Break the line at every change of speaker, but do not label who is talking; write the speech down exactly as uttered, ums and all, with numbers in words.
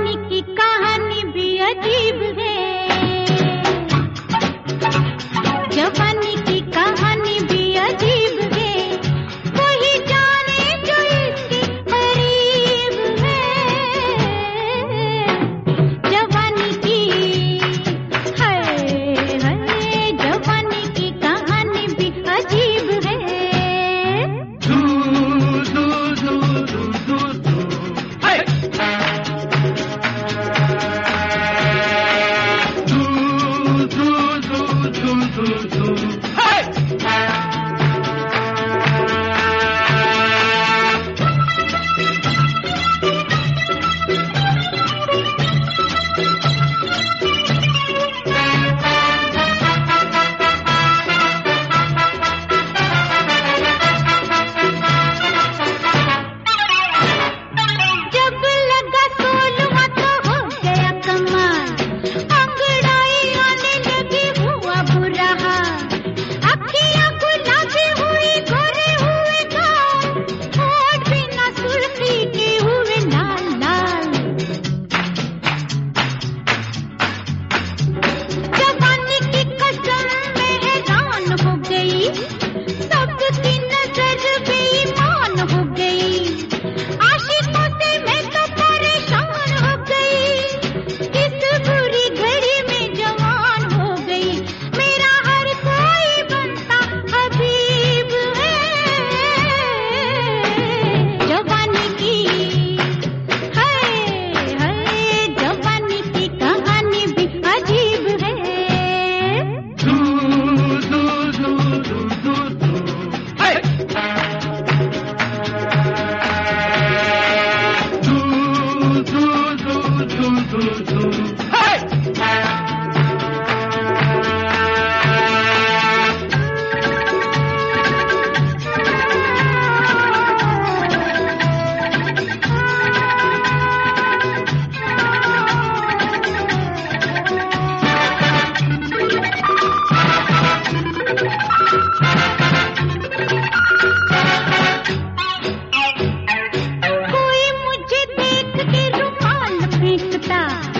जवानी की कहानी भी अजीब है, जवानी की कहानी भी अजीब है, कोई जाने जो इसके करीब है। जवानी की है, है जवानी की कहानी भी अजीब है।
दू दू दू दू दू दू हाय दू दू दू दू दू दू हाय
जब लगा सोलवा तो हो गया कमाल, अंगड़ाई आने लगी हुआ बुरा हाल, अखियां गुलाबी हुई गोरे हुए गाल, होठ बिना सुर्खी के हुए लाल लाल। जवानी की कसम में हैरान हो गई, सबकी नजर बेईमान हो गई, आशिकों से मैं तो परेशान हो गई, इस बुरी घड़ी में जवान हो गई, मेरा हर कोई बनता हबीब है। जवानी की है, है जवानी की कहानी भी अजीब है।
दू दू दू दू दू दू हाय दू दू दू दू दू दू हाय
कोई मुझे देख के रुमाल फेंकता,